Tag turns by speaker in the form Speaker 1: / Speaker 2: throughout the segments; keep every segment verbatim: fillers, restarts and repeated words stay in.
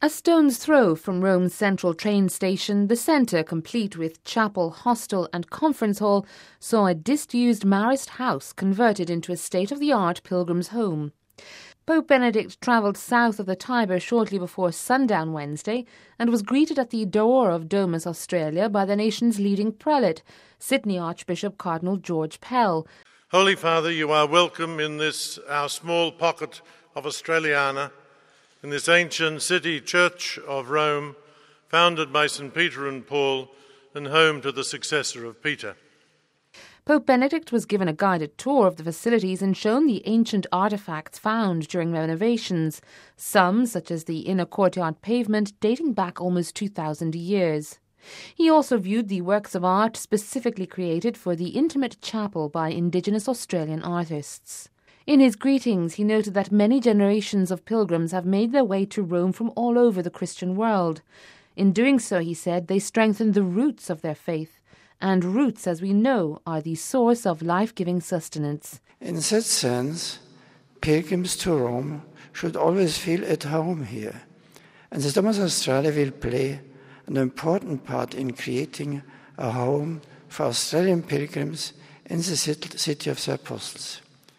Speaker 1: A stone's throw from Rome's central train station, the centre, complete with chapel, hostel and conference hall, saw a disused Marist house converted into a state-of-the-art pilgrim's home. Pope Benedict travelled south of the Tiber shortly before sundown Wednesday and was greeted at the door of Domus Australia by the nation's leading prelate, Sydney Archbishop Cardinal George Pell.
Speaker 2: Holy Father, you are welcome in this, our small pocket of Australiana, in this ancient city church of Rome, founded by Saint Peter and Paul and home to the successor of Peter.
Speaker 1: Pope Benedict was given a guided tour of the facilities and shown the ancient artefacts found during renovations, some, such as the inner courtyard pavement, dating back almost two thousand years. He also viewed the works of art specifically created for the intimate chapel by Indigenous Australian artists. In his greetings, he noted that many generations of pilgrims have made their way to Rome from all over the Christian world. In doing so, he said, they strengthened the roots of their faith, and roots, as we know, are the source of life-giving sustenance.
Speaker 3: In that sense, pilgrims to Rome should always feel at home here, and the Domus Australia will play an important part in creating a home for Australian pilgrims in the city of the Apostles.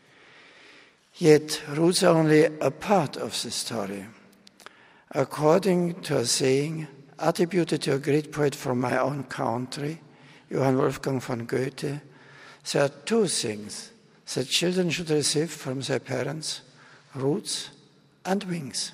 Speaker 3: Yet roots are only a part of the story. According to a saying attributed to a great poet from my own country, Johann Wolfgang von Goethe, there are two things that children should receive from their parents: roots and wings.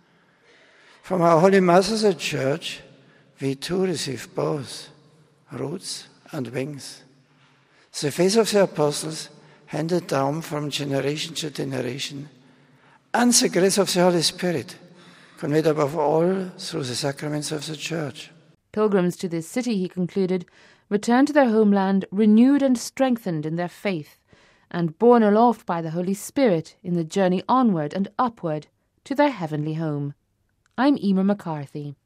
Speaker 3: From our Holy Mother, the Church, we too receive both roots and wings. The faith of the Apostles, handed down from generation to generation, and the grace of the Holy Spirit, conveyed above all through the sacraments of the Church.
Speaker 1: Pilgrims to this city, he concluded, return to their homeland renewed and strengthened in their faith, and borne aloft by the Holy Spirit in the journey onward and upward to their heavenly home. I'm Emer McCarthy.